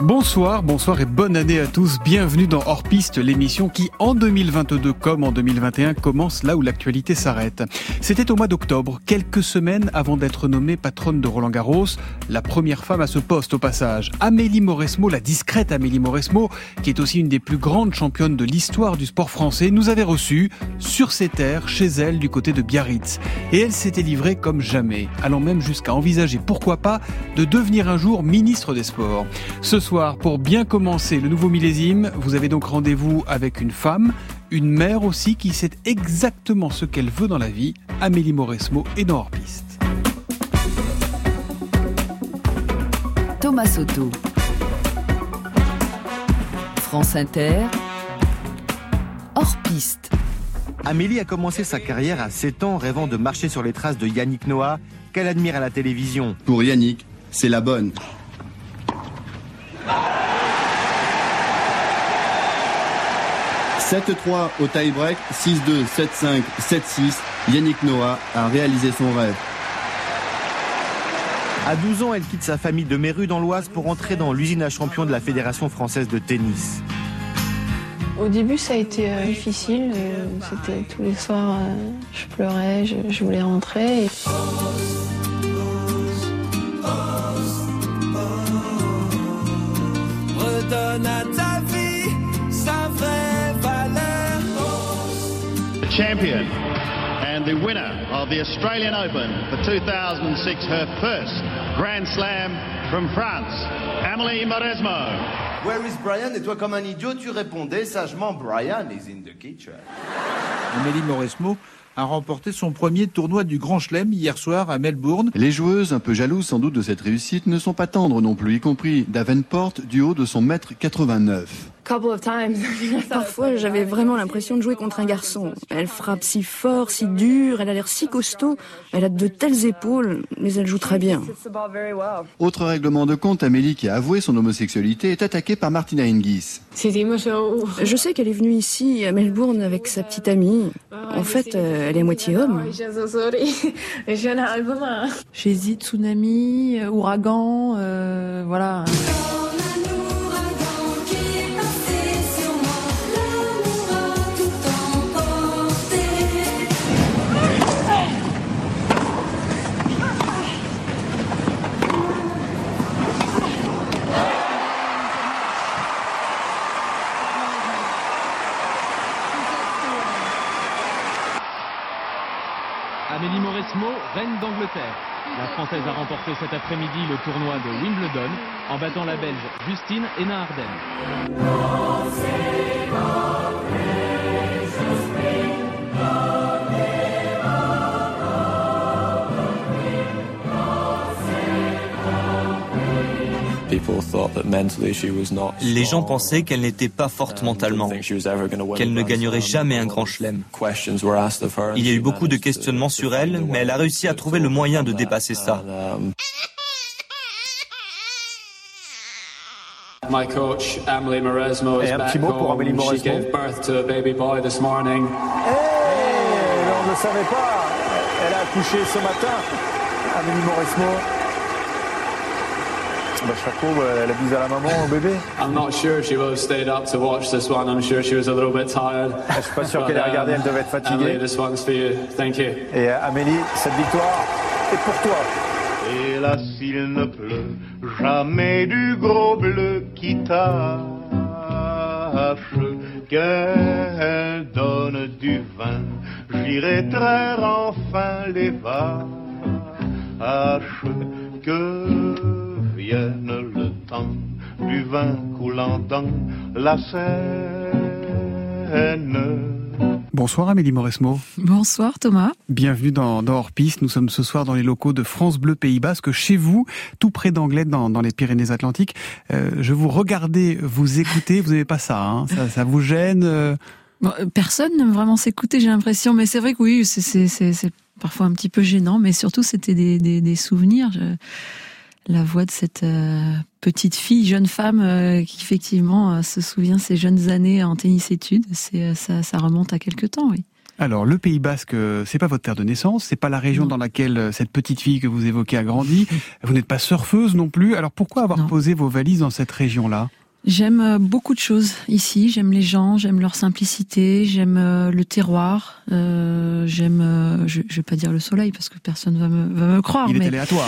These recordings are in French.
Bonsoir et bonne année à tous. Bienvenue dans Hors Piste, l'émission qui, en 2022 comme en 2021, commence là où l'actualité s'arrête. C'était au mois d'octobre, quelques semaines avant d'être nommée patronne de Roland-Garros, la première femme à ce poste au passage. Amélie Mauresmo, la discrète Amélie Mauresmo, qui est aussi une des plus grandes championnes de l'histoire du sport français, nous avait reçus sur ses terres, chez elle, du côté de Biarritz. Et elle s'était livrée comme jamais, allant même jusqu'à envisager, pourquoi pas, de devenir un jour ministre des Sports. Ce soir, pour bien commencer le nouveau millésime, vous avez donc rendez-vous avec une femme, une mère aussi, qui sait exactement ce qu'elle veut dans la vie. Amélie Mauresmo est dans Hors Piste. Thomas Soto, France Inter, Hors Piste. Amélie a commencé sa carrière à 7 ans, rêvant de marcher sur les traces de Yannick Noah, qu'elle admire à la télévision. Pour Yannick, c'est la bonne. 7-3 au tie-break, 6-2, 7-5, 7-6. Yannick Noah a réalisé son rêve. À 12 ans, elle quitte sa famille de Méru dans l'Oise pour entrer dans l'usine à champions de la Fédération française de tennis. Au début, ça a été difficile. C'était tous les soirs, je pleurais, je voulais rentrer. Redonne à ta vie sa vraie valeur. Champion and the winner of the Australian Open for 2006, her first Grand Slam from France, Amélie Mauresmo. Where is Brian? Et toi, comme un idiot, tu répondais sagement, Brian is in the kitchen. Amélie Mauresmo a remporté son premier tournoi du Grand Chelem hier soir à Melbourne. Les joueuses, un peu jalouses sans doute de cette réussite, ne sont pas tendres non plus, y compris Davenport du haut de son 1m89. Parfois, j'avais vraiment l'impression de jouer contre un garçon. Elle frappe si fort, si dur, elle a l'air si costaud. Elle a de telles épaules, mais elle joue très bien. Autre règlement de compte, Amélie, qui a avoué son homosexualité, est attaquée par Martina Hingis. Je sais qu'elle est venue ici, à Melbourne, avec sa petite amie. En fait, elle est moitié homme. J'hésite, tsunami, ouragan, voilà. Amélie Mauresmo, reine d'Angleterre. La Française a remporté cet après-midi le tournoi de Wimbledon en battant la Belge Justine Henin-Ardenne. Les gens pensaient qu'elle n'était pas forte mentalement, qu'elle ne gagnerait jamais un grand chelem. Il y a eu beaucoup de questionnements sur elle, mais elle a réussi à trouver le moyen de dépasser ça. My coach, Amélie Mauresmo, is back home. She gave birth to a baby boy this morning. On ne le savait pas. Elle a accouché ce matin, Amélie Mauresmo. Chapeau, elle a bise à la maman, au bébé. I'm not sure she would have stayed up to watch this one. I'm sure she was a little bit tired. Je suis pas sûr qu'elle ait regardé, elle devait être fatiguée. Amélie, this one's for you. Thank you. Et Amélie, cette victoire est pour toi. Hélas, il ne pleut jamais du gros bleu qui tâche, qu'elle donne du vin, j'irai traire enfin les vaches, que vienne le temps du vin coulant dans la Seine. Bonsoir Amélie Mauresmo. Bonsoir Thomas. Bienvenue dans Hors Piste. Nous sommes ce soir dans les locaux de France Bleu Pays Basque, chez vous, tout près d'Anglet, dans les Pyrénées-Atlantiques. Je vous regardais, vous écoutez, vous n'avez pas ça, hein, ça vous gêne Bon, personne n'aime vraiment s'écouter, j'ai l'impression, mais c'est vrai que oui, c'est parfois un petit peu gênant, mais surtout c'était des souvenirs. La voix de cette petite fille, jeune femme, qui effectivement se souvient ses jeunes années en tennis-études, ça remonte à quelque temps, oui. Alors, le Pays Basque, c'est pas votre terre de naissance, c'est pas la région dans laquelle cette petite fille que vous évoquez a grandi. Vous n'êtes pas surfeuse non plus. Alors, pourquoi avoir posé vos valises dans cette région-là ? J'aime beaucoup de choses ici. J'aime les gens, j'aime leur simplicité, j'aime le terroir, j'aime, je vais pas dire le soleil parce que personne va me croire. Il est aléatoire.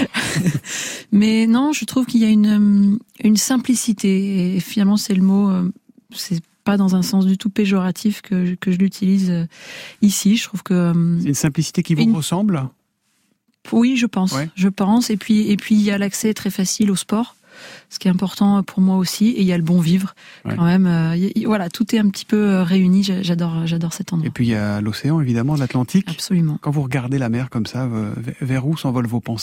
Mais non, je trouve qu'il y a une simplicité et finalement c'est le mot, c'est pas dans un sens du tout péjoratif que je l'utilise ici. Je trouve que c'est une simplicité qui vous ressemble. Oui, je pense. Ouais. Je pense. Et puis il y a l'accès très facile au sport. Ce qui est important pour moi aussi, et il y a le bon vivre quand même. Voilà, tout est un petit peu réuni. J'adore cet endroit. Et puis il y a l'océan évidemment, l'Atlantique. Absolument. Quand vous regardez la mer comme ça, vers où s'envolent vos pensées ?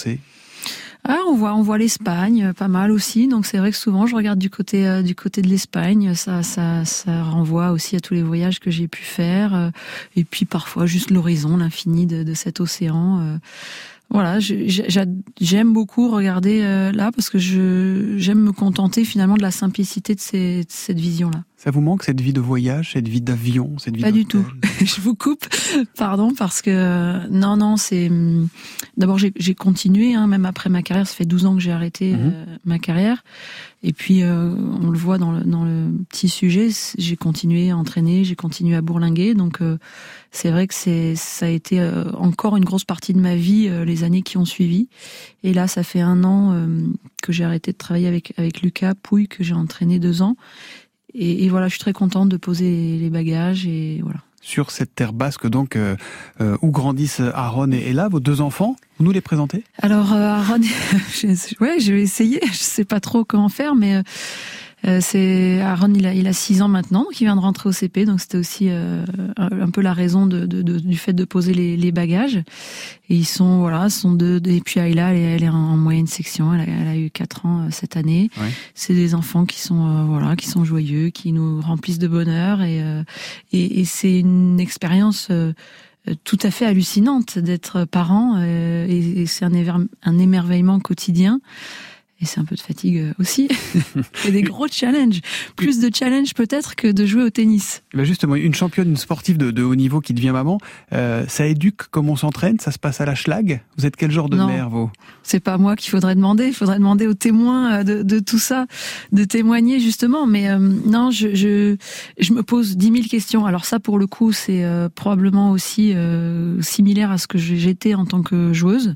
On voit l'Espagne, pas mal aussi. Donc c'est vrai que souvent je regarde du côté de l'Espagne. Ça renvoie aussi à tous les voyages que j'ai pu faire. Et puis parfois juste l'horizon, l'infini de cet océan. Voilà, j'aime beaucoup regarder là parce que j'aime me contenter finalement de la simplicité de cette vision-là. Ça vous manque cette vie de voyage, cette vie d'avion, cette vie Pas du tout. Je vous coupe, pardon, parce que non, c'est d'abord j'ai continué, même après ma carrière. Ça fait 12 ans que j'ai arrêté ma carrière. Et puis on le voit dans le petit sujet, j'ai continué à entraîner, j'ai continué à bourlinguer. Donc c'est vrai que ça a été encore une grosse partie de ma vie les années qui ont suivi. Et là, ça fait 1 an que j'ai arrêté de travailler avec Lucas Pouille, que j'ai entraîné 2 ans. Et voilà, je suis très contente de poser les bagages et voilà. Sur cette terre basque, donc, où grandissent Aaron et Ella, vos 2 enfants, vous nous les présentez ? Alors, Aaron, je vais essayer, je sais pas trop comment faire, mais c'est Aaron, il a 6 ans maintenant, donc il vient de rentrer au CP, donc c'était aussi un peu la raison du fait de poser les bagages. Et ils sont 2, et puis Ayla, elle est en moyenne section, elle a eu 4 ans cette année. Ouais. C'est des enfants qui sont joyeux, qui nous remplissent de bonheur, et c'est une expérience tout à fait hallucinante d'être parent, et c'est un émerveillement quotidien. Et c'est un peu de fatigue aussi. Et des gros challenges. Plus de challenges peut-être que de jouer au tennis. Ben justement, une championne, une sportive de haut niveau qui devient maman, ça éduque comme on s'entraîne, ça se passe à la schlag. Vous êtes quel genre de mère, vous ? C'est pas moi qu'il faudrait demander. Il faudrait demander aux témoins de tout ça, de témoigner justement. Mais non, je me pose 10 000 questions. Alors ça, pour le coup, c'est probablement aussi similaire à ce que j'étais en tant que joueuse.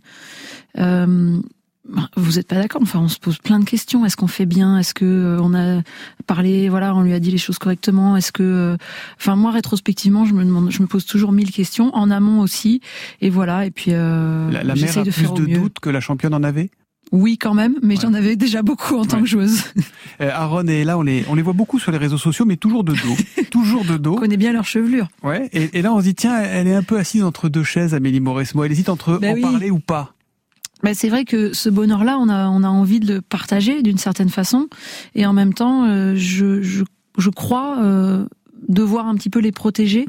Vous êtes pas d'accord ? Enfin, on se pose plein de questions. Est-ce qu'on fait bien ? Est-ce que on a parlé ? Voilà, on lui a dit les choses correctement. Est-ce que, enfin, moi, rétrospectivement, je me pose toujours 1000 questions en amont aussi. Et voilà. Et puis, la mère a plus de doutes que la championne en avait ? Oui, quand même, mais j'en avais déjà beaucoup en tant que joueuse. Aaron et Ella, on les voit beaucoup sur les réseaux sociaux, mais toujours de dos. Toujours de dos. On connaît bien leur chevelure. Ouais. Et là, on se dit, tiens, elle est un peu assise entre 2 chaises, Amélie Mauresmo. Elle hésite entre parler ou pas. C'est vrai que ce bonheur-là, on a envie de le partager d'une certaine façon, et en même temps, je crois devoir un petit peu les protéger.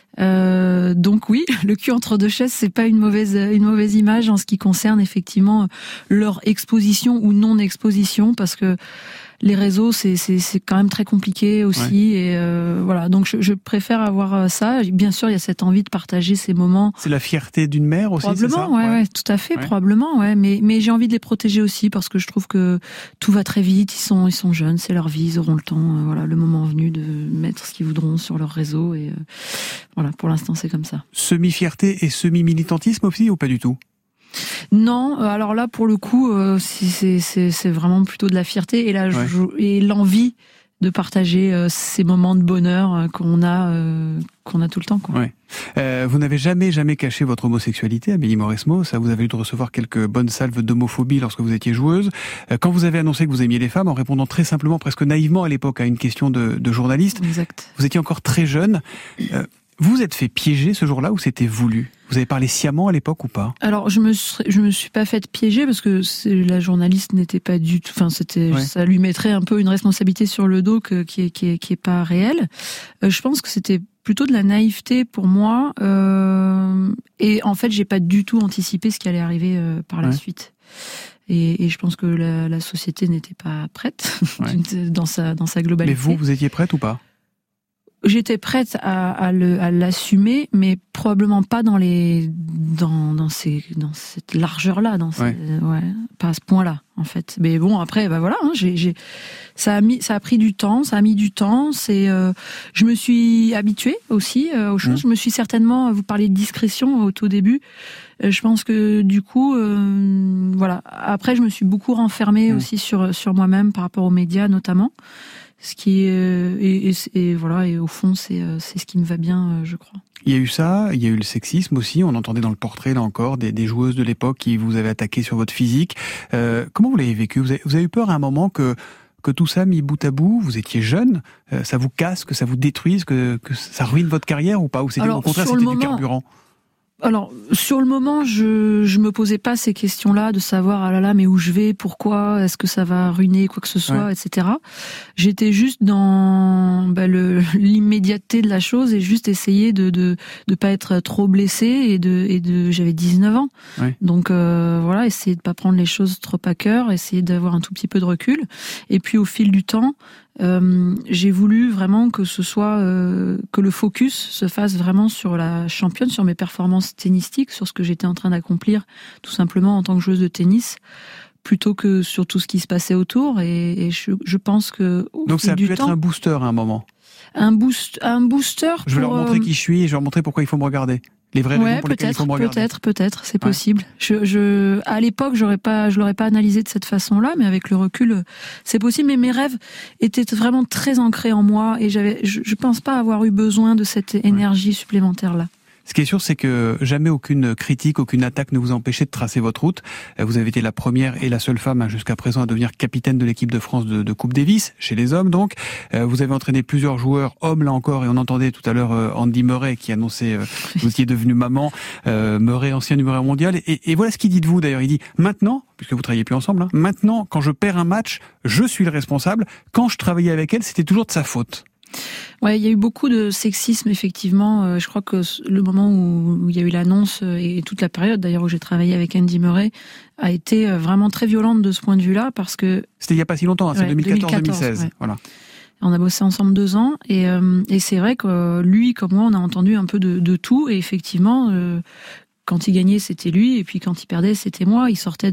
Donc oui, le cul entre 2 chaises, c'est pas une mauvaise image en ce qui concerne effectivement leur exposition ou non exposition, parce que les réseaux, c'est quand même très compliqué aussi, et voilà. Donc je préfère avoir ça. Bien sûr, il y a cette envie de partager ces moments. C'est la fierté d'une mère aussi, probablement, c'est ça ? Ouais, tout à fait, probablement, ouais. Mais j'ai envie de les protéger aussi parce que je trouve que tout va très vite. Ils sont jeunes, c'est leur vie, ils auront le temps. Voilà, le moment venu de mettre ce qu'ils voudront sur leur réseau, et voilà. Pour l'instant, c'est comme ça. Semi-fierté et semi-militantisme aussi, ou pas du tout ? Non, alors là pour le coup, c'est vraiment plutôt de la fierté et l'envie de partager ces moments de bonheur qu'on a tout le temps, quoi. Ouais. Vous n'avez jamais caché votre homosexualité, Amélie Mauresmo. Ça, vous avez eu de recevoir quelques bonnes salves d'homophobie lorsque vous étiez joueuse. Quand vous avez annoncé que vous aimiez les femmes, en répondant très simplement, presque naïvement à l'époque à une question de journaliste, exact. Vous étiez encore très jeune. Vous êtes fait piéger ce jour-là ou c'était voulu ? Vous avez parlé sciemment à l'époque ou pas ? Alors je me suis pas faite piéger parce que la journaliste n'était pas du tout. Enfin ça lui mettrait un peu une responsabilité sur le dos qui est pas réelle. Je pense que c'était plutôt de la naïveté pour moi, et en fait j'ai pas du tout anticipé ce qui allait arriver par la suite. Et je pense que la société n'était pas prête dans sa globalité. Mais vous étiez prête ou pas ? J'étais prête à l'assumer, mais probablement pas dans cette largeur-là, pas à ce point-là, en fait. Mais bon, après, voilà, ça a pris du temps, ça a mis du temps. Je me suis habituée aussi aux choses. Je me suis certainement, vous parliez de discrétion au tout début. Je pense que du coup, voilà. Après, je me suis beaucoup renfermée aussi sur moi-même par rapport aux médias, notamment. Ce qui et au fond, c'est ce qui me va bien, je crois. Il y a eu ça, il y a eu le sexisme aussi. On entendait dans le portrait, là encore, des joueuses de l'époque qui vous avaient attaqué sur votre physique. Comment vous l'avez vécu ? Vous avez eu peur à un moment que tout ça mis bout à bout, vous étiez jeune, ça vous casse, que ça vous détruise, que ça ruine votre carrière ou pas ? Ou au contraire, c'était du carburant ? Alors, sur le moment, je me posais pas ces questions-là de savoir, mais où je vais, pourquoi, est-ce que ça va ruiner quoi que ce soit, etc. J'étais juste dans l'immédiateté de la chose et juste essayer de pas être trop blessée j'avais 19 ans. Donc, essayer de pas prendre les choses trop à cœur, essayer d'avoir un tout petit peu de recul. Et puis, au fil du temps, j'ai voulu vraiment que ce soit que le focus se fasse vraiment sur la championne, sur mes performances tennistiques, sur ce que j'étais en train d'accomplir tout simplement en tant que joueuse de tennis, plutôt que sur tout ce qui se passait autour. Et je pense que donc ça a pu être un booster à un moment. Un booster. Je vais leur montrer qui je suis et je vais leur montrer pourquoi il faut me regarder. Les vraies raisons pour lesquelles il faut me regarder. Peut-être, c'est possible. À l'époque, je l'aurais pas analysé de cette façon-là, mais avec le recul, c'est possible. Mais mes rêves étaient vraiment très ancrés en moi et je pense pas avoir eu besoin de cette énergie supplémentaire-là. Ce qui est sûr, c'est que jamais aucune critique, aucune attaque ne vous a empêché de tracer votre route. Vous avez été la première et la seule femme jusqu'à présent à devenir capitaine de l'équipe de France de Coupe Davis, chez les hommes donc. Vous avez entraîné plusieurs joueurs, hommes là encore, et on entendait tout à l'heure Andy Murray qui annonçait que vous étiez devenu maman. Murray, ancien numéro 1 mondial. Et voilà ce qu'il dit de vous d'ailleurs. Il dit, maintenant, puisque vous travaillez plus ensemble, maintenant, quand je perds un match, je suis le responsable. Quand je travaillais avec elle, c'était toujours de sa faute. Ouais, il y a eu beaucoup de sexisme, effectivement. Je crois que le moment où il y a eu l'annonce et toute la période, d'ailleurs, où j'ai travaillé avec Andy Murray, a été vraiment très violente de ce point de vue-là, parce que... C'était il n'y a pas si longtemps, c'est 2014-2016. Ouais. Voilà. On a bossé ensemble 2 ans, et c'est vrai que lui, comme moi, on a entendu un peu de tout, et effectivement... Quand il gagnait, c'était lui, et puis quand il perdait, c'était moi. Il sortait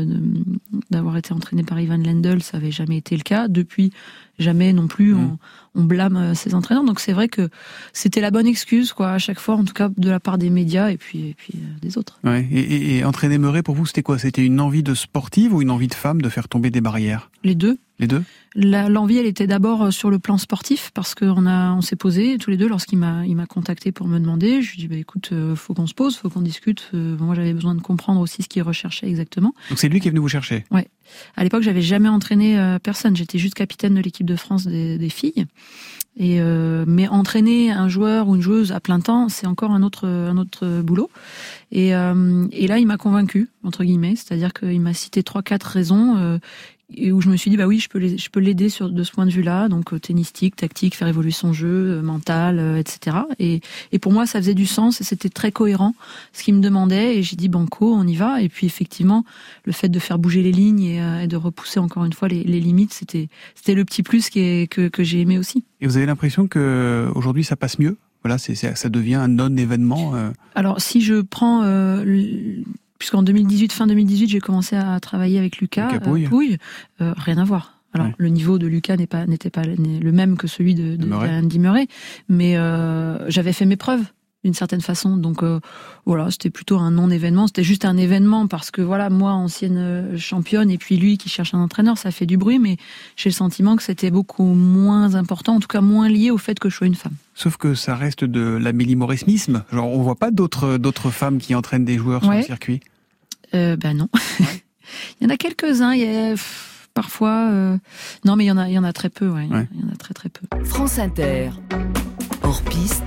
d'avoir été entraîné par Ivan Lendl, ça n'avait jamais été le cas. Depuis, jamais non plus on blâme ses entraîneurs. Donc c'est vrai que c'était la bonne excuse, quoi, à chaque fois, en tout cas de la part des médias et puis des autres. Ouais. Et entraîner Murray, pour vous, c'était quoi ? C'était une envie de sportive ou une envie de femme de faire tomber des barrières ? Les deux. Les deux ? L'envie, elle était d'abord sur le plan sportif, parce qu'on s'est posé tous les deux lorsqu'il m'a contacté pour me demander. Je lui ai dit, écoute, faut qu'on se pose, faut qu'on discute. Moi, j'avais besoin de comprendre aussi ce qu'il recherchait exactement. Donc c'est lui qui est venu vous chercher ? Ouais. À l'époque, j'avais jamais entraîné personne. J'étais juste capitaine de l'équipe de France des filles. Mais entraîner un joueur ou une joueuse à plein temps, c'est encore un autre boulot. Et là, il m'a convaincu, entre guillemets. C'est-à-dire qu'il m'a cité 3-4 raisons et où je me suis dit, bah oui, je peux l'aider de ce point de vue-là, donc tennistique, tactique, faire évoluer son jeu, mental, etc. Et pour moi, ça faisait du sens et c'était très cohérent ce qu'il me demandait. Et j'ai dit, banco, on y va. Et puis effectivement, le fait de faire bouger les lignes et de repousser encore une fois les limites, c'était le petit plus que j'ai aimé aussi. Et vous avez l'impression que aujourd'hui, ça passe mieux ? Voilà, ça devient un non-événement. Alors, si je prends puisqu'en 2018, fin 2018, j'ai commencé à travailler avec Lucas Pouille, rien à voir. Alors, le niveau de Lucas n'était pas le même que celui de Andy Murray, mais j'avais fait mes preuves d'une certaine façon. Donc voilà, c'était plutôt un non-événement. C'était juste un événement parce que voilà, moi, ancienne championne, et puis lui qui cherche un entraîneur, ça fait du bruit, mais j'ai le sentiment que c'était beaucoup moins important, en tout cas moins lié au fait que je sois une femme. Sauf que ça reste de l'amélie mauresmisme. Genre, on voit pas d'autres femmes qui entraînent des joueurs sur le circuit. Ben non. Ouais. Il y en a quelques-uns. Parfois, non, mais il y en a très peu. Ouais. Il y en a très peu. France Inter. Hors piste.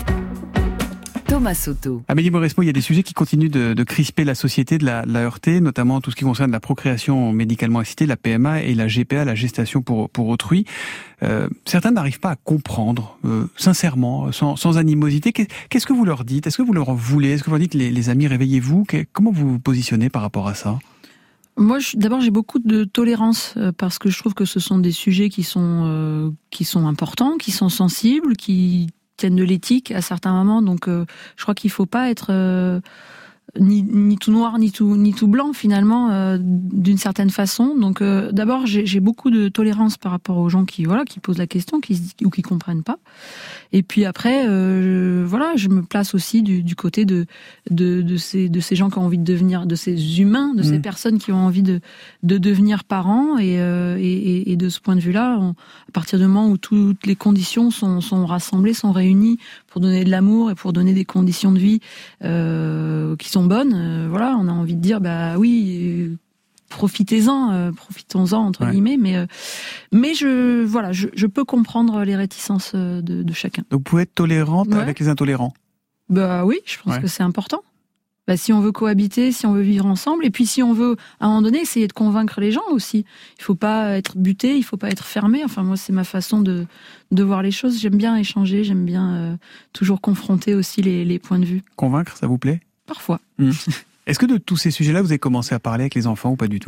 Thomas Soto. Amélie Mauresmo, il y a des sujets qui continuent de crisper la société, de la heurter, notamment tout ce qui concerne la procréation médicalement assistée, la PMA et la GPA, la gestation pour autrui. Certains n'arrivent pas à comprendre, sincèrement, sans animosité. Qu'est-ce que vous leur dites ? Est-ce que vous leur voulez ? Est-ce que vous leur dites, les amis, réveillez-vous ? Comment vous vous positionnez par rapport à ça ? Moi, d'abord, j'ai beaucoup de tolérance parce que je trouve que ce sont des sujets qui sont importants, qui sont sensibles, qui tiennent de l'éthique à certains moments. Donc, je crois qu'il faut pas être ni tout noir ni tout blanc finalement d'une certaine façon. Donc d'abord j'ai beaucoup de tolérance par rapport aux gens qui posent la question, ou qui comprennent pas. Et puis après je me place aussi du côté de ces gens qui ont envie de devenir, de ces humains, de ces personnes qui ont envie de devenir parents et de ce point de vue-là, à partir du moment où toutes les conditions sont rassemblées, sont réunies pour donner de l'amour et pour donner des conditions de vie qui sont bonnes, on a envie de dire oui, profitons-en entre guillemets, mais je peux comprendre les réticences de chacun. Donc vous pouvez être tolérante avec les intolérants. Oui, je pense que c'est important. Si on veut cohabiter, si on veut vivre ensemble, et puis si on veut, à un moment donné, essayer de convaincre les gens aussi. Il faut pas être buté, il faut pas être fermé. Enfin, moi, c'est ma façon de voir les choses. J'aime bien échanger, j'aime bien toujours confronter aussi les points de vue. Convaincre, ça vous plaît ? Parfois. Est-ce que de tous ces sujets-là, vous avez commencé à parler avec les enfants ou pas du tout ?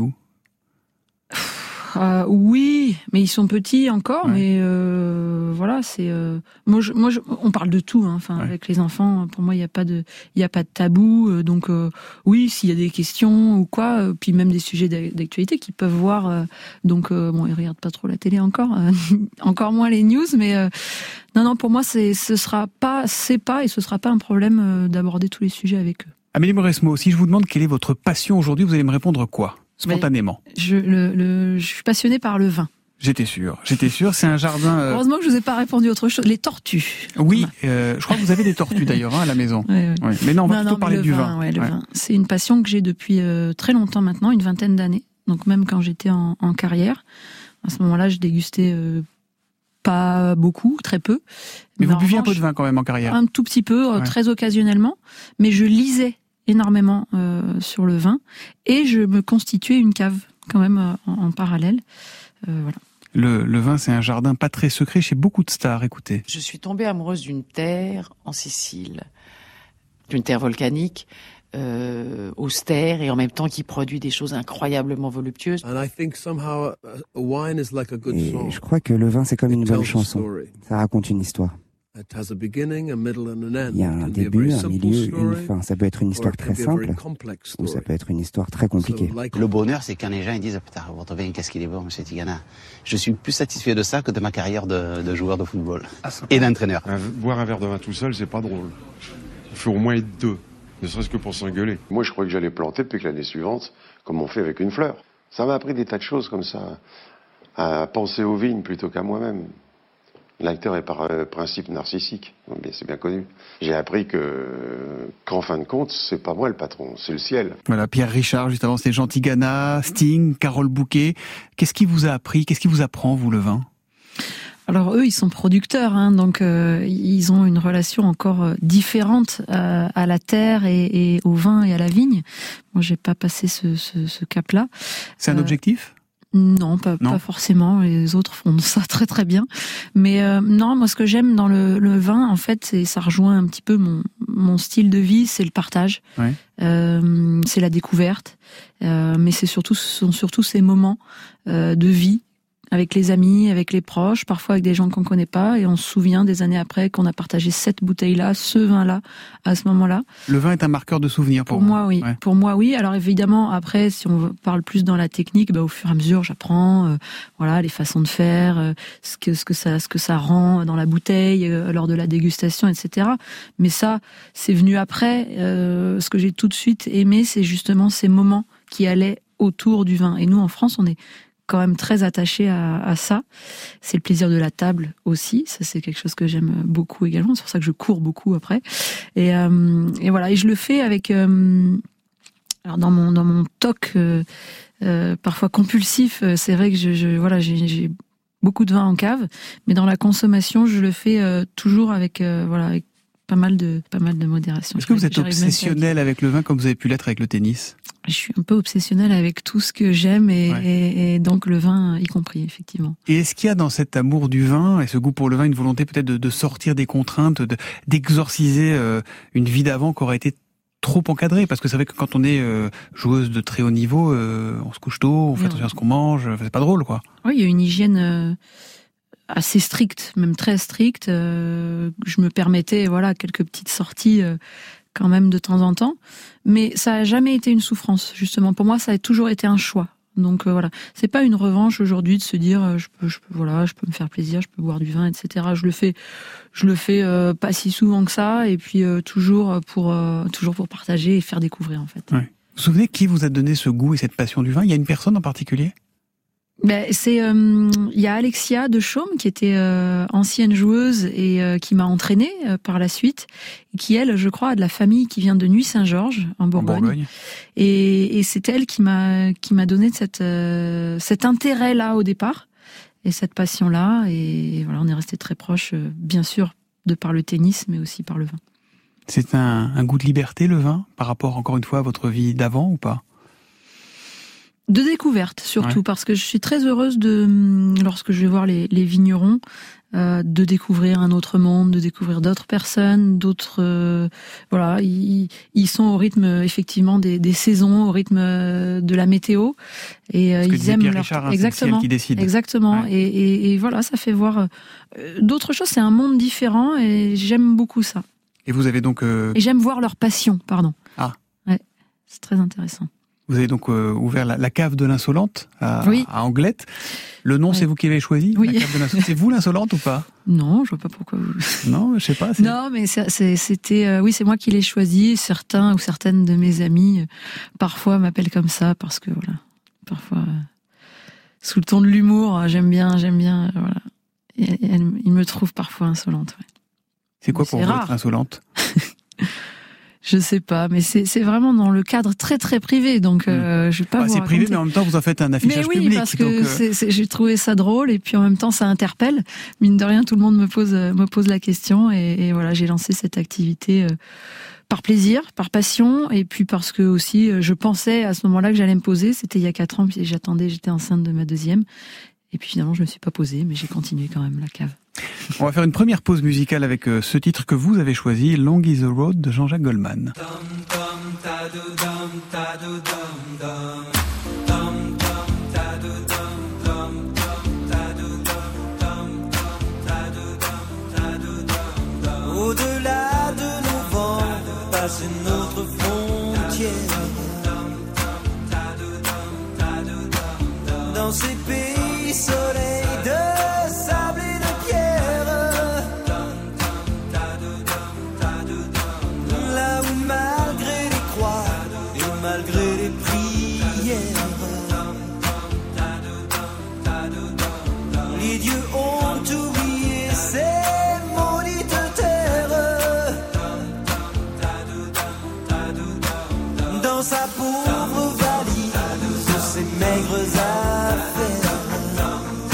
Oui, mais ils sont petits encore, mais c'est on parle de tout, avec les enfants. Pour moi, il y a pas de tabou. Donc oui, s'il y a des questions ou quoi, puis même des sujets d'actualité qu'ils peuvent voir. Ils regardent pas trop la télé encore, encore moins les news, mais non, pour moi, ce sera pas un problème d'aborder tous les sujets avec eux. Amélie Mauresmo, si je vous demande quelle est votre passion aujourd'hui, vous allez me répondre quoi ? Spontanément. Je suis passionnée par le vin. J'étais sûr. C'est un jardin... Heureusement que je vous ai pas répondu autre chose. Les tortues. Oui, je crois que vous avez des tortues d'ailleurs à la maison. Oui. Mais non, on va plutôt parler du vin. Le vin. C'est une passion que j'ai depuis très longtemps maintenant, une vingtaine d'années. Donc même quand j'étais en carrière, à ce moment-là, je dégustais pas beaucoup, très peu. Mais vous buviez un peu de vin quand même en carrière ? Un tout petit peu, très occasionnellement. Mais je lisais énormément sur le vin et je me constituais une cave quand même en parallèle. Le vin, c'est un jardin pas très secret chez beaucoup de stars, écoutez. Je suis tombée amoureuse d'une terre en Sicile, d'une terre volcanique, austère et en même temps qui produit des choses incroyablement voluptueuses. Et je crois que le vin, c'est comme une bonne chanson. Ça raconte une histoire. Il y a un début, un milieu, une fin. Ça peut être une histoire très simple ou ça peut être une histoire très compliquée. Le bonheur, c'est quand les gens ils disent « Putain, votre vin, qu'est-ce qu'il est bon, monsieur Tigana ». Je suis plus satisfait de ça que de ma carrière de joueur de football et d'entraîneur. Boire un verre de vin tout seul, c'est pas drôle. Il faut au moins être deux, ne serait-ce que pour s'engueuler. Moi, je croyais que j'allais planter depuis que l'année suivante, comme on fait avec une fleur. Ça m'a appris des tas de choses comme ça, à penser aux vignes plutôt qu'à moi-même. L'acteur est par principe narcissique, c'est bien connu. J'ai appris qu'en fin de compte, c'est pas moi le patron, c'est le ciel. Voilà, Pierre Richard, juste avant, c'était Jean Tigana, Sting, Carole Bouquet. Qu'est-ce qui vous a appris, qu'est-ce qui vous apprend, vous, le vin ? Alors eux, ils sont producteurs, donc ils ont une relation encore différente à la terre et au vin et à la vigne. Moi, j'ai pas passé ce cap-là. C'est un objectif ? Non, pas forcément. Les autres font ça très très bien. Mais non, moi ce que j'aime dans le vin, en fait, ça rejoint un petit peu mon style de vie, c'est le partage, c'est la découverte, mais ce sont surtout ces moments de vie avec les amis, avec les proches, parfois avec des gens qu'on connaît pas, et on se souvient des années après qu'on a partagé cette bouteille-là, ce vin-là, à ce moment-là. Le vin est un marqueur de souvenir pour moi, oui. Ouais. Pour moi, oui. Alors évidemment, après, si on parle plus dans la technique, au fur et à mesure, j'apprends, les façons de faire, ce que ça rend dans la bouteille, lors de la dégustation, etc. Mais ça, c'est venu après. Ce que j'ai tout de suite aimé, c'est justement ces moments qui allaient autour du vin. Et nous, en France, on est quand même très attaché à ça. C'est le plaisir de la table aussi. Ça, c'est quelque chose que j'aime beaucoup également. C'est pour ça que je cours beaucoup après. Et voilà. Et je le fais avec, alors dans mon toc, parfois compulsif, c'est vrai que j'ai beaucoup de vin en cave, mais dans la consommation, je le fais toujours avec pas mal de modération. Est-ce que vous êtes obsessionnel avec le vin comme vous avez pu l'être avec le tennis ? Je suis un peu obsessionnelle avec tout ce que j'aime et donc le vin y compris, effectivement. Et est-ce qu'il y a dans cet amour du vin et ce goût pour le vin une volonté peut-être de sortir des contraintes, d'exorciser une vie d'avant qui aurait été trop encadrée ? Parce que c'est vrai que quand on est joueuse de très haut niveau, on se couche tôt, on fait attention à ce qu'on mange, c'est pas drôle, quoi. Oui, il y a une hygiène assez strict, même très strict. Je me permettais quelques petites sorties quand même de temps en temps, mais ça a jamais été une souffrance. Justement, pour moi, ça a toujours été un choix. Donc c'est pas une revanche aujourd'hui de se dire je peux me faire plaisir, je peux boire du vin, etc. Je le fais pas si souvent que ça, et puis toujours pour partager et faire découvrir en fait. Ouais. Vous vous souvenez qui vous a donné ce goût et cette passion du vin ? Il y a une personne en particulier ? Il y a Alexia de Chaume qui était ancienne joueuse et qui m'a entraînée par la suite, et qui elle, je crois, a de la famille qui vient de Nuits-Saint-Georges en Bourgogne. Et c'est elle qui m'a donné cet intérêt là au départ et cette passion là, et voilà, on est restés très proches, bien sûr de par le tennis mais aussi par le vin. C'est un goût de liberté, le vin, par rapport encore une fois à votre vie d'avant ou pas ? De découverte surtout, parce que je suis très heureuse lorsque je vais voir les vignerons, de découvrir un autre monde, de découvrir d'autres personnes, ils sont au rythme effectivement des saisons, au rythme de la météo, et ils aiment exactement, qui décide. Exactement, ouais. Et voilà, ça fait voir d'autres choses. C'est un monde différent et j'aime beaucoup ça. Et vous avez donc et j'aime voir leur passion, pardon. Ah. Ouais, c'est très intéressant. Vous avez donc ouvert la cave de l'Insolente à Anglette. Le nom, c'est vous qui l'avez choisi ? Oui. La cave de l'Insolente. C'est vous l'Insolente ou pas ? Non, je vois pas pourquoi. Non, je sais pas. Non, mais c'était, oui, c'est moi qui l'ai choisi. Certains ou certaines de mes amis, parfois m'appellent comme ça parce que parfois sous le ton de l'humour, j'aime bien, voilà. Et ils me trouvent parfois insolente. Ouais. C'est quoi pour vous être insolente ? Je sais pas, mais c'est vraiment dans le cadre très très privé, donc je vais pas vous c'est raconter. Privé, mais en même temps vous en faites un affichage public. Mais oui, parce que j'ai trouvé ça drôle, et puis en même temps ça interpelle. Mine de rien, tout le monde me pose la question, et voilà, j'ai lancé cette activité par plaisir, par passion, et puis parce que aussi je pensais à ce moment-là que j'allais me poser. C'était il y a 4 ans, puis j'étais enceinte de ma 2e, et puis finalement je me suis pas posée, mais j'ai continué quand même la cave. On va faire une première pause musicale avec ce titre que vous avez choisi, Long is the Road de Jean-Jacques Goldman. Au-delà de nos vents, passe une autre frontière. Dans ces pays soleil de sable et de pierre, là où malgré les croix et malgré les prières, les dieux ont oublié ces maudites terres. Dans sa pauvre valise de ses maigres affaires,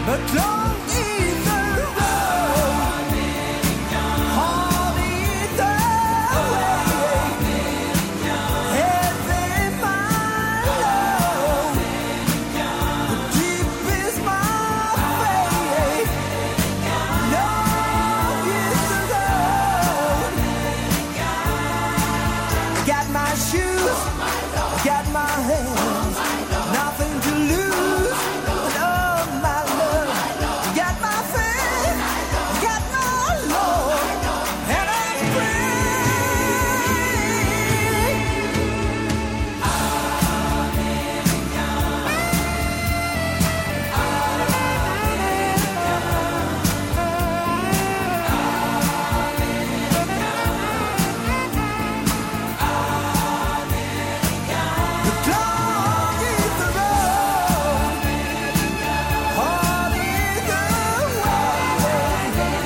but long is the road, hard is the way, heavy my load, but deep is my faith, long is the road. I got my shoes, I got my hands, nothing to lose, oh my love. I got my faith, I got my Lord, and I'm free. But long is the road, hard is the way,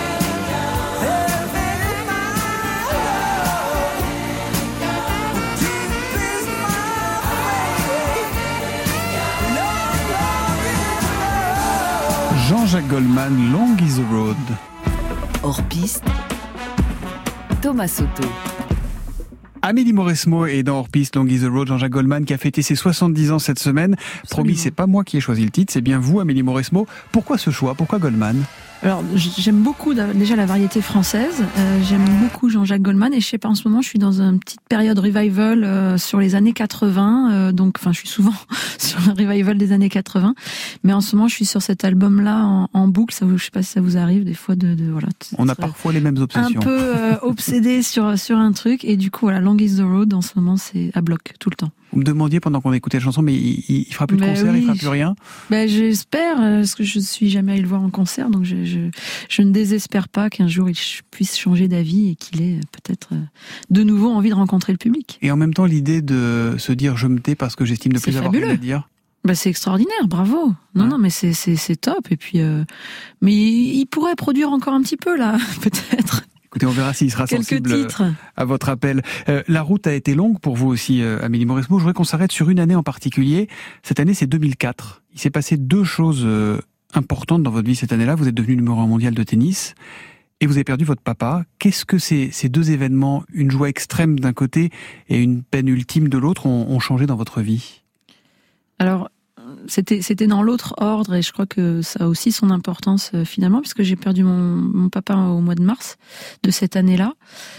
heavy my load, but deep is my faith, long is the road. Jean-Jacques Goldman, Long is the Road. Hors piste, Thomas Soto. Amélie Mauresmo est dans Hors Piste, Long is the Road. Jean-Jacques Goldman qui a fêté ses 70 ans cette semaine. Promis, c'est pas moi qui ai choisi le titre, c'est bien vous, Amélie Mauresmo. Pourquoi ce choix? Pourquoi Goldman? Alors, j'aime beaucoup déjà la variété française. J'aime beaucoup Jean-Jacques Goldman et je sais pas, en ce moment, je suis dans une petite période revival sur les années 80. Donc, je suis souvent sur le revival des années 80. Mais en ce moment, je suis sur cet album-là en boucle. Je sais pas si ça vous arrive des fois voilà. On a parfois les mêmes obsessions. Un peu obsédé sur un truc et du coup, voilà, Long is the Road en ce moment, c'est à bloc tout le temps. Vous me demandiez pendant qu'on écoutait la chanson, mais il fera plus de concert, oui, il fera plus rien? J'espère, parce que je suis jamais allé le voir en concert, donc je ne désespère pas qu'un jour il puisse changer d'avis et qu'il ait peut-être de nouveau envie de rencontrer le public. Et en même temps, l'idée de se dire je me tais parce que j'estime ne plus avoir rien à dire. C'est extraordinaire, bravo. Non, mais c'est top. Et puis, mais il pourrait produire encore un petit peu là, peut-être. Écoutez, on verra s'il sera sensible à votre appel. La route a été longue pour vous aussi, Amélie Mauresmo. Je voudrais qu'on s'arrête sur une année en particulier. Cette année, c'est 2004. Il s'est passé deux choses importantes dans votre vie cette année-là. Vous êtes devenu numéro 1 mondial de tennis et vous avez perdu votre papa. Qu'est-ce que ces deux événements, une joie extrême d'un côté et une peine ultime de l'autre, ont changé dans votre vie? Alors, c'était dans l'autre ordre et je crois que ça a aussi son importance finalement puisque j'ai perdu mon papa au mois de mars de cette année-là.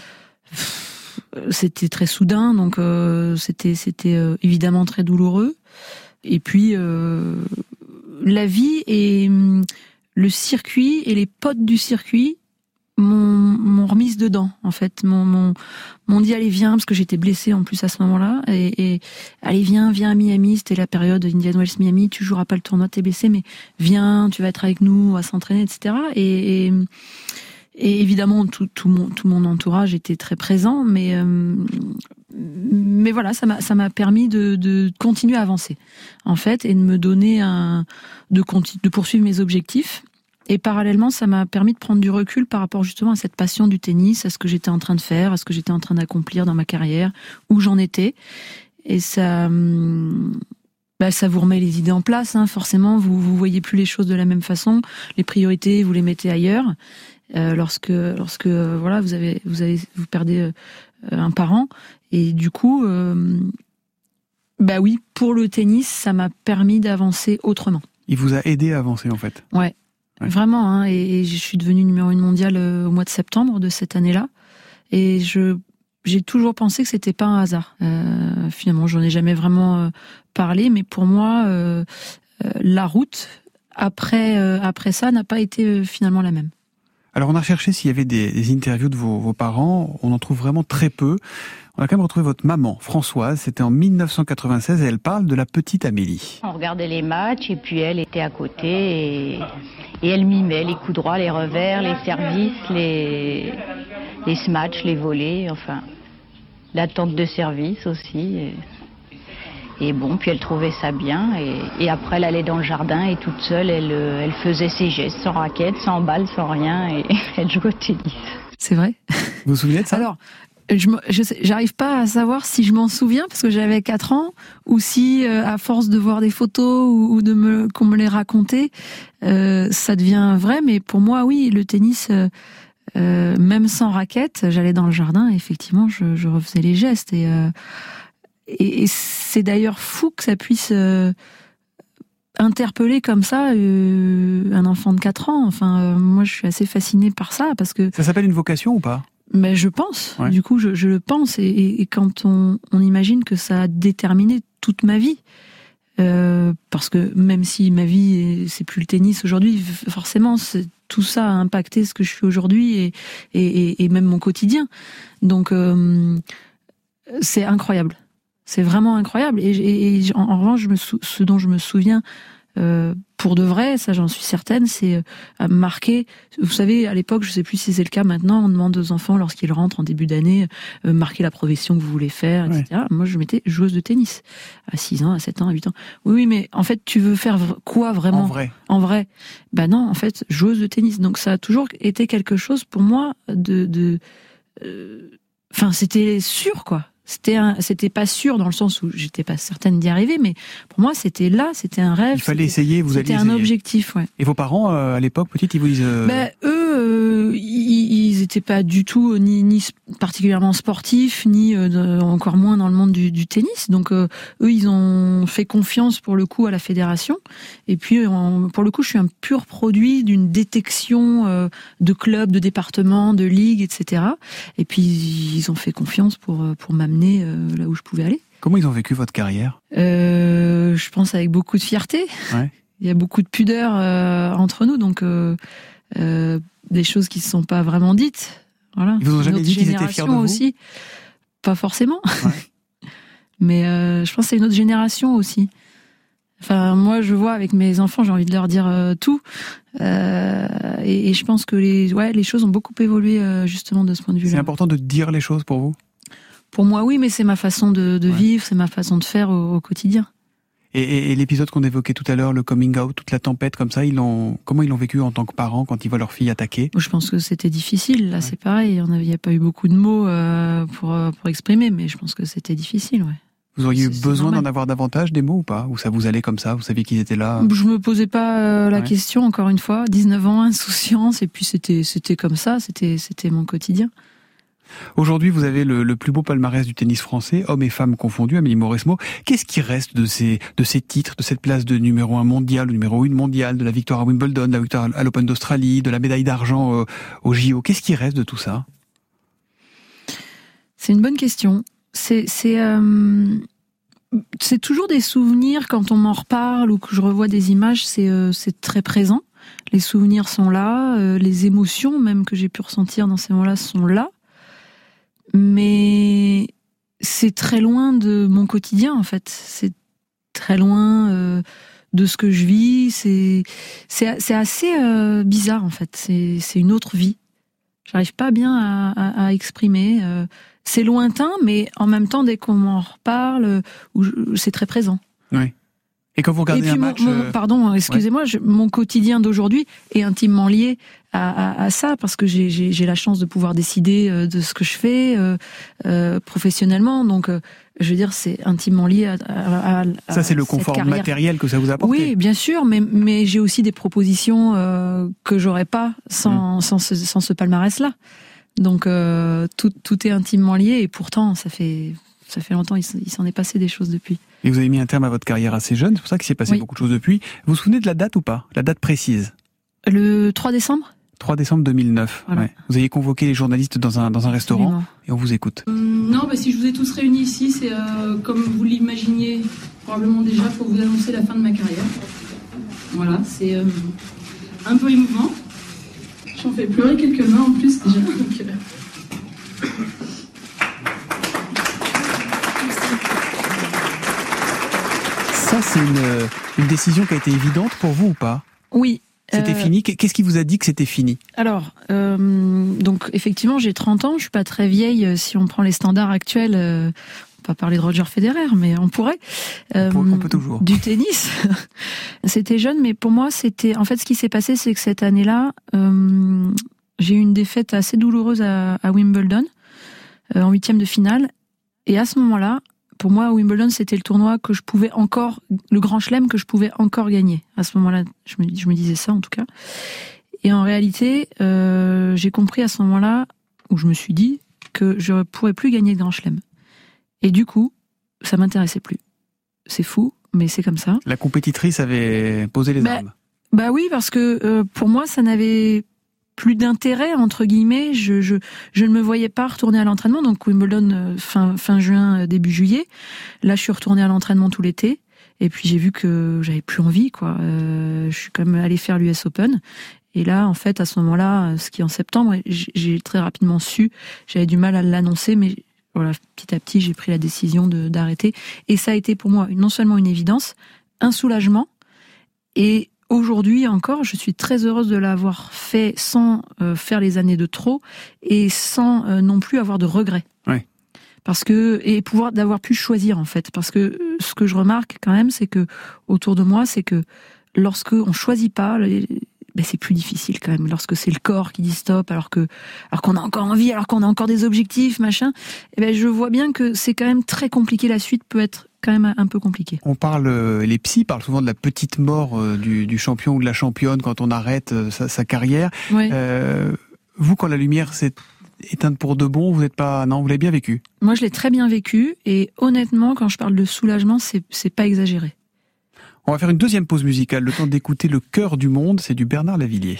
C'était très soudain, donc c'était évidemment très douloureux. Et puis la vie et le circuit et les potes du circuit m'ont remise dedans, en fait. M'ont dit allez viens, parce que j'étais blessée en plus à ce moment-là, et allez viens à Miami, c'était la période Indian Wells Miami, tu joueras pas le tournoi, t'es blessé, mais viens, tu vas être avec nous, on va s'entraîner, etc. Et évidemment tout mon entourage était très présent, mais voilà, ça m'a permis de continuer à avancer, en fait, et de me donner de poursuivre mes objectifs. Et parallèlement, ça m'a permis de prendre du recul par rapport justement à cette passion du tennis, à ce que j'étais en train de faire, à ce que j'étais en train d'accomplir dans ma carrière, où j'en étais. Et ça vous remet les idées en place, hein, forcément. Vous voyez plus les choses de la même façon. Les priorités, vous les mettez ailleurs. Lorsque voilà, vous perdez un parent. Et du coup, oui, pour le tennis, ça m'a permis d'avancer autrement. Il vous a aidé à avancer, en fait. Ouais. Vraiment, hein, et je suis devenue numéro 1 mondiale au mois de septembre de cette année-là, et j'ai toujours pensé que c'était pas un hasard. Finalement, j'en ai jamais vraiment parlé, mais pour moi, la route après ça n'a pas été finalement la même. Alors on a recherché s'il y avait des interviews de vos parents, on en trouve vraiment très peu. On a quand même retrouvé votre maman, Françoise, c'était en 1996, et elle parle de la petite Amélie. On regardait les matchs, et puis elle était à côté, et elle mimait les coups droits, les revers, les services, les smatchs, les volets, enfin, l'attente de service aussi. Et bon, puis elle trouvait ça bien, et après elle allait dans le jardin, et toute seule, elle faisait ses gestes, sans raquette, sans balle, sans rien, et elle jouait au tennis. C'est vrai? Vous vous souvenez de ça? Alors, J'arrive pas à savoir si je m'en souviens parce que j'avais 4 ans ou si à force de voir des photos ou qu'on me les racontait, ça devient vrai. Mais pour moi, oui, le tennis, même sans raquette, j'allais dans le jardin et effectivement, je refaisais les gestes et c'est d'ailleurs fou que ça puisse interpeller comme ça un enfant de 4 ans. Enfin, moi, je suis assez fascinée par ça parce que ça s'appelle une vocation ou pas? Mais je pense, ouais. Du coup, je le pense, et quand on imagine que ça a déterminé toute ma vie, parce que même si ma vie c'est plus le tennis aujourd'hui, forcément, tout ça a impacté ce que je suis aujourd'hui et même mon quotidien. Donc, c'est incroyable, c'est vraiment incroyable. Et en revanche, ce dont je me souviens. Pour de vrai, ça j'en suis certaine, c'est marquer. Vous savez, à l'époque, je sais plus si c'est le cas maintenant, on demande aux enfants lorsqu'ils rentrent en début d'année, marquer la profession que vous voulez faire, etc. Ouais. Moi, je m'étais joueuse de tennis à 6 ans, à 7 ans, à 8 ans. Oui, mais en fait, tu veux faire quoi vraiment? En vrai. Ben non, en fait, joueuse de tennis. Donc ça a toujours été quelque chose pour moi enfin, c'était sûr, quoi. C'était pas sûr dans le sens où j'étais pas certaine d'y arriver, mais pour moi c'était c'était un rêve. Il fallait essayer, vous alliez essayer. C'était un objectif, ouais. Et vos parents à l'époque, petite, ils vous disent eux, ils étaient pas du tout ni particulièrement sportifs, ni encore moins dans le monde du tennis. Donc eux, ils ont fait confiance pour le coup à la fédération. Et puis pour le coup, je suis un pur produit d'une détection de clubs, de départements, de ligues, etc. Et puis ils ont fait confiance pour m'amener là où je pouvais aller. Comment ils ont vécu votre carrière? Je pense avec beaucoup de fierté. Ouais. Il y a beaucoup de pudeur entre nous, donc des choses qui ne se sont pas vraiment dites. Voilà. Ils vous ont jamais dit qu'ils étaient fiers de vous? Aussi, pas forcément. Ouais. Mais je pense que c'est une autre génération aussi. Enfin, moi, je vois avec mes enfants, j'ai envie de leur dire tout. Et je pense que les choses ont beaucoup évolué justement de ce point de vue-là. C'est important de dire les choses pour vous? Pour moi, oui, mais c'est ma façon de vivre, c'est ma façon de faire au quotidien. Et l'épisode qu'on évoquait tout à l'heure, le coming out, toute la tempête comme ça, comment ils l'ont vécu en tant que parents quand ils voient leur fille attaquer? Je pense que c'était difficile. Là, c'est pareil. Il n'y a pas eu beaucoup de mots pour exprimer, mais je pense que c'était difficile, ouais. Vous auriez eu besoin d'en avoir davantage, des mots ou pas? Ou ça vous allait comme ça? Vous saviez qu'ils étaient là? Je me posais pas la question, encore une fois. 19 ans, insouciance, et puis c'était comme ça, c'était mon quotidien. Aujourd'hui, vous avez le plus beau palmarès du tennis français, hommes et femmes confondus, Amélie Mauresmo. Qu'est-ce qui reste de ces titres, de cette place de numéro 1 mondial, ou numéro 1 mondial, de la victoire à Wimbledon, de la victoire à l'Open d'Australie, de la médaille d'argent au JO? Qu'est-ce qui reste de tout ça? C'est une bonne question. C'est toujours des souvenirs quand on m'en reparle ou que je revois des images, c'est très présent. Les souvenirs sont là, les émotions même que j'ai pu ressentir dans ces moments-là sont là. Mais c'est très loin de mon quotidien, en fait. C'est très loin de ce que je vis. C'est assez bizarre, en fait. C'est une autre vie. J'arrive pas bien à exprimer. C'est lointain, mais en même temps, dès qu'on m'en reparle, c'est très présent. Oui. Et quand vous regardez un match... Pardon, excusez-moi, mon quotidien d'aujourd'hui est intimement lié à ça, parce que j'ai la chance de pouvoir décider de ce que je fais professionnellement. Donc, je veux dire, c'est intimement lié à ça, c'est le confort matériel que ça vous apporte. Oui, bien sûr, mais j'ai aussi des propositions que j'aurais pas sans ce palmarès-là. Donc, tout est intimement lié, et pourtant, ça fait longtemps, il s'en est passé des choses depuis. Et vous avez mis un terme à votre carrière assez jeune, c'est pour ça qu'il s'est passé beaucoup de choses depuis. Vous vous souvenez de la date ou pas? La date précise? Le 3 décembre 3 décembre 2009. Voilà. Ouais. Vous avez convoqué les journalistes dans un restaurant et on vous écoute. Non, si je vous ai tous réunis ici, c'est comme vous l'imaginiez probablement déjà, pour vous annoncer la fin de ma carrière. Voilà, c'est un peu émouvant. J'en fais pleurer quelques mains en plus déjà. Donc, ça, c'est une décision qui a été évidente pour vous ou pas? Oui. C'était fini. Qu'est-ce qui vous a dit que c'était fini? Alors, donc effectivement, j'ai 30 ans, je suis pas très vieille si on prend les standards actuels. On va pas parler de Roger Federer, mais on pourrait. On peut toujours. Du tennis. C'était jeune, mais pour moi, c'était... En fait, ce qui s'est passé, c'est que cette année-là, j'ai eu une défaite assez douloureuse à Wimbledon. en 8e de finale. Et à ce moment-là, pour moi, Wimbledon, c'était le tournoi que je pouvais encore, le grand chelem que je pouvais encore gagner. À ce moment-là, je me disais ça en tout cas. Et en réalité, j'ai compris à ce moment-là, où je me suis dit que je ne pourrais plus gagner le grand chelem. Et du coup, ça m'intéressait plus. C'est fou, mais c'est comme ça. La compétitrice avait posé les armes. Bah oui, parce que pour moi, ça n'avait plus d'intérêt, entre guillemets. Je ne me voyais pas retourner à l'entraînement. Donc Wimbledon, fin juin, début juillet. Là, je suis retournée à l'entraînement tout l'été. Et puis j'ai vu que j'avais plus envie, quoi. Je suis quand même allée faire l'US Open. Et là, en fait, à ce moment-là, ce qui est en septembre, j'ai très rapidement su, j'avais du mal à l'annoncer, mais voilà, petit à petit, j'ai pris la décision d'arrêter. Et ça a été pour moi non seulement une évidence, un soulagement. Et aujourd'hui encore, je suis très heureuse de l'avoir fait sans faire les années de trop et sans non plus avoir de regrets. Oui. Parce que, et d'avoir pu choisir, en fait. Parce que ce que je remarque quand même, c'est que autour de moi, c'est que lorsque on choisit pas, c'est plus difficile quand même. Lorsque c'est le corps qui dit stop, alors qu'on a encore envie, alors qu'on a encore des objectifs, machin, je vois bien que c'est quand même très compliqué. La suite peut être quand même un peu compliquée. Les psys parlent souvent de la petite mort du champion ou de la championne quand on arrête sa carrière. Ouais. Vous, quand la lumière s'est éteinte pour de bon, vous l'avez bien vécu? Moi, je l'ai très bien vécu, et honnêtement, quand je parle de soulagement, c'est pas exagéré. On va faire une deuxième pause musicale, le temps d'écouter Le Cœur du Monde, c'est du Bernard Lavilliers.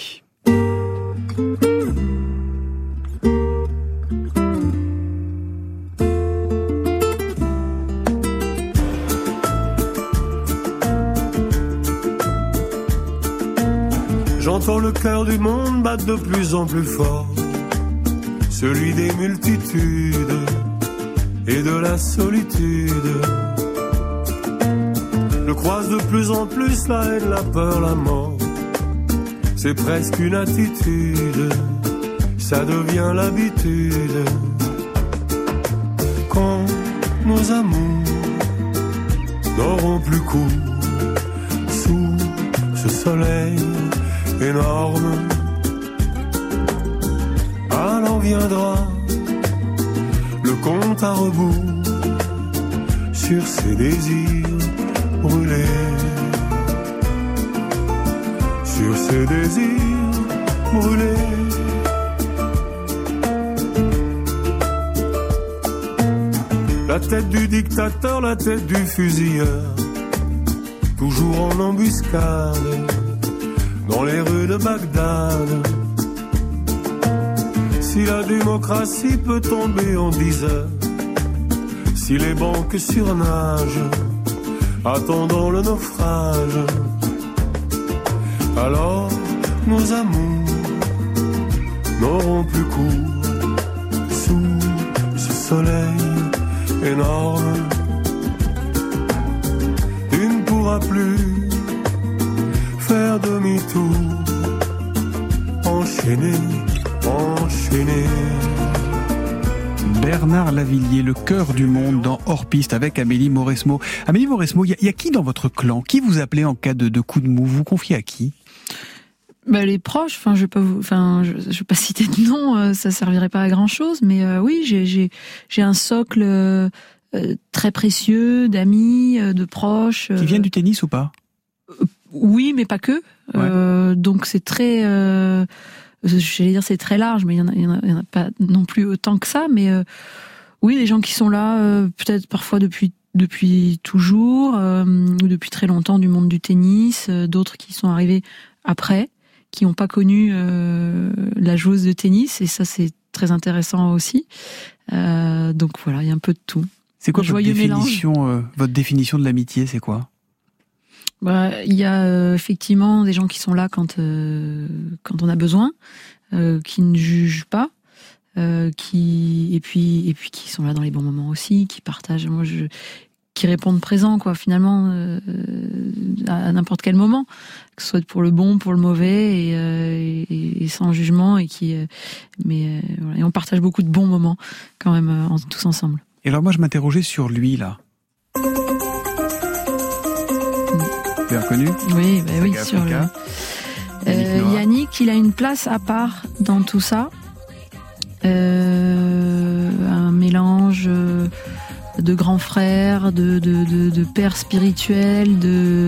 J'entends le cœur du monde battre de plus en plus fort, celui des multitudes et de la solitude. Je croise de plus en plus la haine, la peur, la mort. C'est presque une attitude, ça devient l'habitude. Quand nos amours n'auront plus cours sous ce soleil énorme, alors viendra le compte à rebours sur ces désirs brûlés, sur ces désirs brûlés. La tête du dictateur, la tête du fusilleur, toujours en embuscade dans les rues de Bagdad. Si la démocratie peut tomber en 10 heures, si les banques surnagent attendant le naufrage, alors nos amours n'auront plus cours sous ce soleil énorme. Tu ne pourras plus faire demi-tour, enchaîner. Bernard Lavilliers, Le Cœur du Monde dans Hors Piste avec Amélie Mauresmo. Amélie Mauresmo, il y a qui dans votre clan? Qui vous appelez en cas de coup de mou? Vous confiez à qui? Les proches, je vais pas citer de nom, ça servirait pas à grand chose, mais oui, j'ai un socle très précieux d'amis, de proches. Qui viennent du tennis ou pas? Oui, mais pas que. Ouais. Donc c'est très, j'allais dire c'est très large, mais il y en a pas non plus autant que ça. Mais oui, les gens qui sont là, peut-être parfois depuis toujours ou depuis très longtemps du monde du tennis, d'autres qui sont arrivés après, qui n'ont pas connu la joueuse de tennis, et ça c'est très intéressant aussi. Donc voilà, il y a un peu de tout. C'est quoi votre définition de l'amitié, c'est quoi? Il y a effectivement des gens qui sont là quand on a besoin, qui ne jugent pas, et puis qui sont là dans les bons moments aussi, qui partagent, qui répondent présent, quoi, finalement, à n'importe quel moment, que ce soit pour le bon, pour le mauvais, et sans jugement, et voilà, et on partage beaucoup de bons moments quand même tous ensemble. Et alors moi je m'interrogeais sur lui là. Bien connu. Oui, sur Yannick, il a une place à part dans tout ça. Un mélange de grands frères, de pères spirituels,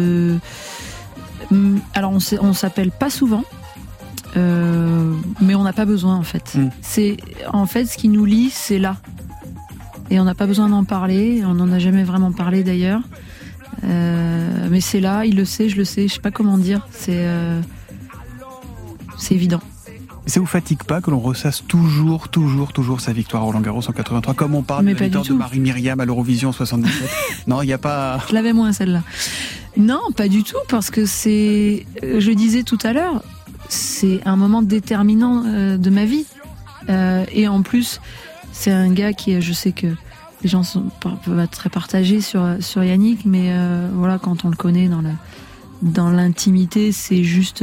alors on s'appelle pas souvent, mais on n'a pas besoin en fait. C'est en fait ce qui nous lie, c'est là, et on n'a pas besoin d'en parler. On n'en a jamais vraiment parlé d'ailleurs, mais c'est là. Il le sait, je le sais. Je sais pas comment dire. C'est évident. Ça vous fatigue pas que l'on ressasse toujours sa victoire à Roland-Garros en 83, comme on parle de la victoire de Marie-Myriam à l'Eurovision en 77? Non, il n'y a pas... Je l'avais moins celle-là. Non, pas du tout, parce que c'est... Je disais tout à l'heure, c'est un moment déterminant de ma vie. Et en plus, c'est un gars qui... Je sais que les gens peuvent être très partagés sur Yannick, mais voilà, quand on le connaît dans l'intimité, c'est juste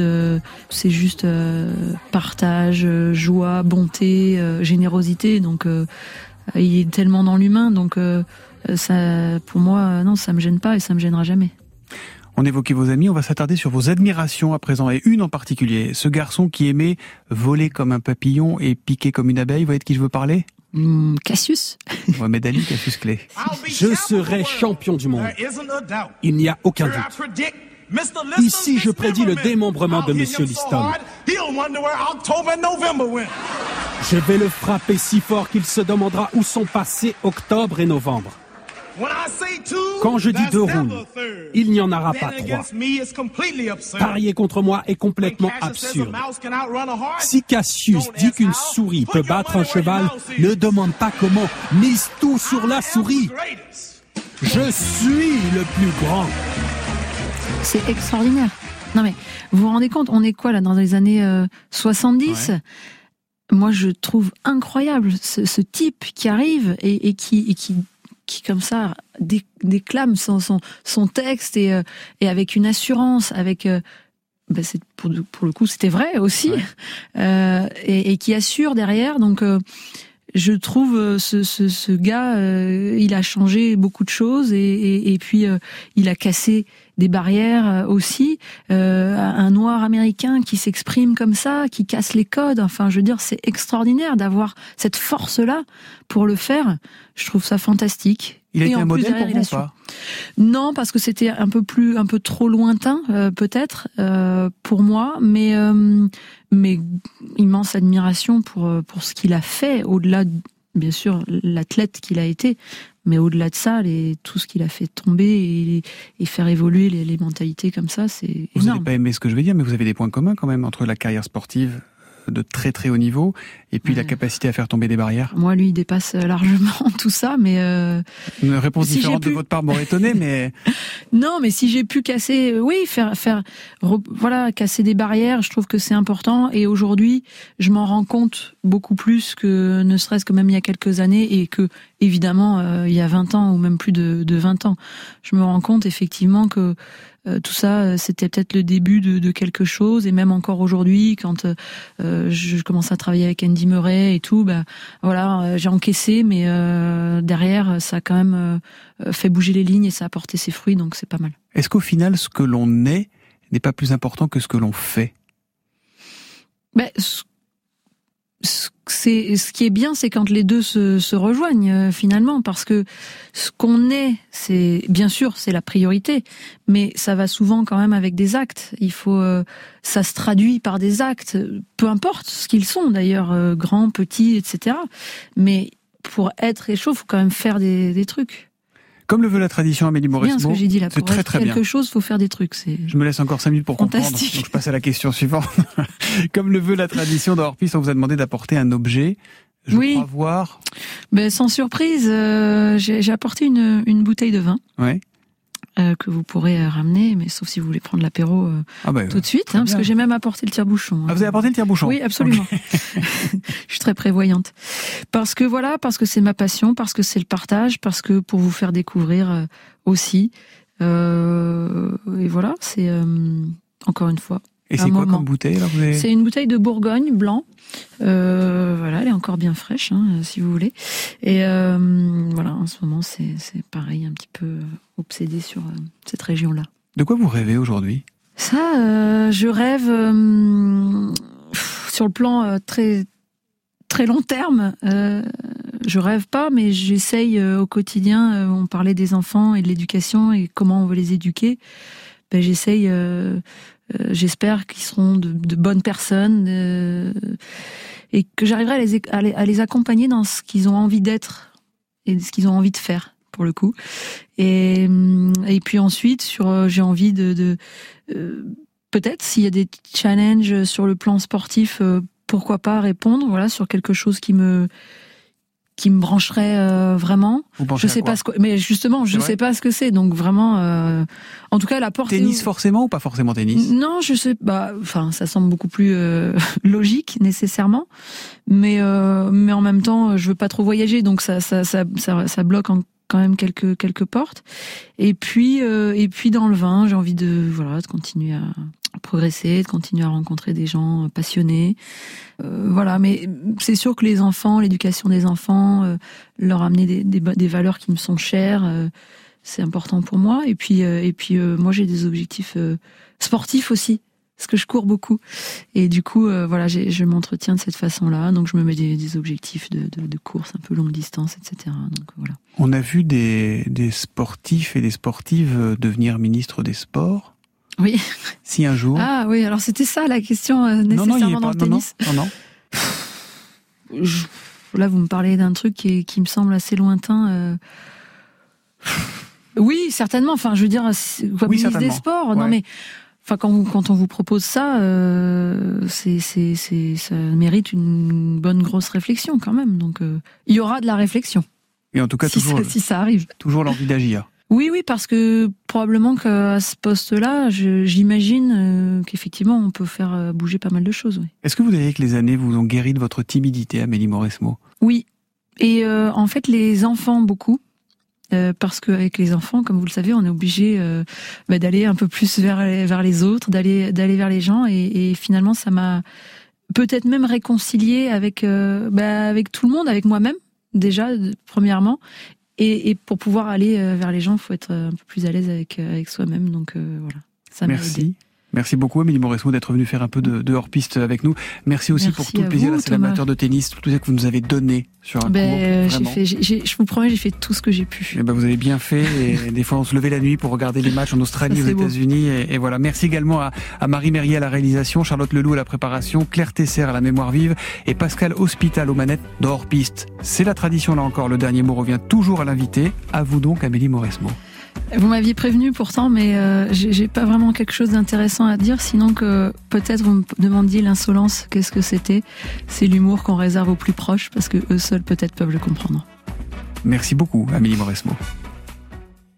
partage, joie, bonté, générosité. Donc, il est tellement dans l'humain. Donc, ça, pour moi, non, ça me gêne pas et ça me gênera jamais. On évoquait vos amis, on va s'attarder sur vos admirations à présent, et une en particulier. Ce garçon qui aimait voler comme un papillon et piquer comme une abeille. Vous voyez de qui je veux parler? Cassius. Mohamed Ali, Cassius Clay. Je serai champion du monde. Il n'y a aucun doute. Ici, je prédis le démembrement de Monsieur Liston. Je vais le frapper si fort qu'il se demandera où sont passés octobre et novembre. Quand je dis 2 rounds, il n'y en aura pas 3. Parier contre moi est complètement absurde. Si Cassius dit qu'une souris peut battre un cheval, ne demande pas comment, mise tout sur la souris. Je suis le plus grand. C'est extraordinaire. Non mais, vous vous rendez compte, on est quoi là, dans les années 70 ? Ouais. Moi je trouve incroyable ce type qui arrive et qui comme ça déclame son texte et avec une assurance, avec c'est pour le coup c'était vrai aussi, ouais. Et qui assure derrière. Donc je trouve ce gars, il a changé beaucoup de choses et puis il a cassé des barrières aussi. Un noir américain qui s'exprime comme ça, qui casse les codes. Enfin, je veux dire, c'est extraordinaire d'avoir cette force-là pour le faire. Je trouve ça fantastique. Il a été un modèle pour vous ou pas? Non, parce que c'était un peu trop lointain, peut-être, pour moi, mais immense admiration pour ce qu'il a fait, au-delà, bien sûr, l'athlète qu'il a été, mais au-delà de ça, tout ce qu'il a fait tomber et faire évoluer les mentalités comme ça, c'est énorme. Vous n'avez pas aimé ce que je vais dire, mais vous avez des points communs quand même entre la carrière sportive de très très haut niveau et puis la capacité à faire tomber des barrières. Moi, lui, il dépasse largement tout ça, mais une réponse différente de votre part m'aurait étonné, mais non, mais si j'ai pu casser, oui, casser des barrières, je trouve que c'est important. Et aujourd'hui, je m'en rends compte beaucoup plus que ne serait-ce que même il y a quelques années, et que évidemment il y a 20 ans ou même plus de 20 ans, je me rends compte effectivement que tout ça, c'était peut-être le début de quelque chose. Et même encore aujourd'hui, quand je commence à travailler avec Andy Murray et tout, j'ai encaissé, mais derrière, ça a quand même fait bouger les lignes et ça a porté ses fruits, donc c'est pas mal. Est-ce qu'au final, ce que l'on est n'est pas plus important que ce que l'on fait? Ce qui est bien, c'est quand les deux se rejoignent finalement, parce que ce qu'on est, c'est bien sûr c'est la priorité, mais ça va souvent quand même avec des actes. Il faut, ça se traduit par des actes, peu importe ce qu'ils sont d'ailleurs, grands, petits, etc. Mais pour être chaud, faut quand même faire des trucs. Comme le veut la tradition, Amélie Mauresmo. C'est bien ce que j'ai dit là. C'est très très bien. Quelque chose, faut faire des trucs. Je me laisse encore 5 minutes pour comprendre. Donc je passe à la question suivante. Comme le veut la tradition, dans Hors-Piste, on vous a demandé d'apporter un objet. Je crois voir. Sans surprise, j'ai apporté une bouteille de vin. Ouais. Que vous pourrez ramener, mais sauf si vous voulez prendre l'apéro tout de suite, parce que j'ai même apporté le tire-bouchon. Ah, vous avez apporté le tire-bouchon? Oui, absolument. Okay. Je suis très prévoyante. Parce que c'est ma passion, parce que c'est le partage, parce que pour vous faire découvrir aussi. Et voilà, c'est encore une fois. Et c'est quoi comme bouteille là, C'est une bouteille de Bourgogne blanc. Voilà, elle est encore bien fraîche, si vous voulez. Et voilà, en ce moment, c'est pareil, un petit peu obsédé sur cette région-là. De quoi vous rêvez aujourd'hui? Ça, je rêve sur le plan très très long terme. je rêve pas, mais j'essaye au quotidien. On parlait des enfants et de l'éducation et comment on veut les éduquer. Ben, j'essaye. J'espère qu'ils seront de bonnes personnes et que j'arriverai à les accompagner dans ce qu'ils ont envie d'être et ce qu'ils ont envie de faire, pour le coup. Et puis ensuite, j'ai envie de peut-être s'il y a des challenges sur le plan sportif, pourquoi pas répondre, voilà, sur quelque chose qui me brancherait vraiment. Je sais pas mais justement, je sais pas ce que c'est. Donc vraiment, en tout cas, la portée. Tennis forcément ou pas forcément tennis? Non, je sais pas. Enfin, ça semble beaucoup plus logique nécessairement, mais en même temps, je veux pas trop voyager, donc ça bloque quand même quelques portes. Et puis dans le vin, j'ai envie de continuer à progresser, de continuer à rencontrer des gens passionnés. Voilà, mais c'est sûr que les enfants, l'éducation des enfants, leur amener des valeurs qui me sont chères, c'est important pour moi. Et puis moi j'ai des objectifs sportifs aussi, parce que je cours beaucoup. Et du coup, je m'entretiens de cette façon-là. Donc je me mets des objectifs de course un peu longue distance, etc. Donc voilà. On a vu des sportifs et des sportives devenir ministres des Sports. Oui. Si un jour. Ah oui, alors c'était ça la question nécessairement dans le tennis. Non. Là, vous me parlez d'un truc qui me semble assez lointain. Oui, certainement. Enfin, je veux dire, ministre des Sports. Ouais. Non, mais enfin, quand on vous propose ça, ça mérite une bonne grosse réflexion quand même. Donc, il y aura de la réflexion. Et en tout cas, si ça arrive. Toujours l'envie d'agir. Oui, parce que probablement qu'à ce poste-là, j'imagine qu'effectivement, on peut faire bouger pas mal de choses. Oui. Est-ce que vous diriez que les années vous ont guéri de votre timidité, Amélie Mauresmo? Oui. Et en fait, les enfants, beaucoup. Parce qu'avec les enfants, comme vous le savez, on est obligé d'aller un peu plus vers les autres, d'aller vers les gens. Et finalement, ça m'a peut-être même réconcilié avec tout le monde, avec moi-même, déjà, premièrement. Et pour pouvoir aller vers les gens, il faut être un peu plus à l'aise avec soi-même. Donc voilà, ça m'a aidé. Merci beaucoup, Amélie Mauresmo, d'être venue faire un peu de hors-piste avec nous. Merci aussi pour tout le plaisir, c'est l'amateur de tennis, tout ça que vous nous avez donné sur un cours. Je vous promets, j'ai fait tout ce que j'ai pu. Vous avez bien fait. Et des fois, on se levait la nuit pour regarder les matchs en Australie, aux États-Unis. Et voilà. Merci également à Marie Merrier à la réalisation, Charlotte Leloup à la préparation, Claire Tesser à la mémoire vive et Pascal Hospital aux manettes de hors-piste. C'est la tradition, là encore. Le dernier mot revient toujours à l'invité. À vous donc, Amélie Mauresmo. Vous m'aviez prévenu pourtant, mais j'ai pas vraiment quelque chose d'intéressant à dire, sinon que peut-être vous me demandiez l'insolence, qu'est-ce que c'était? C'est l'humour qu'on réserve aux plus proches, parce que eux seuls peut-être peuvent le comprendre. Merci beaucoup, Amélie Mauresmo.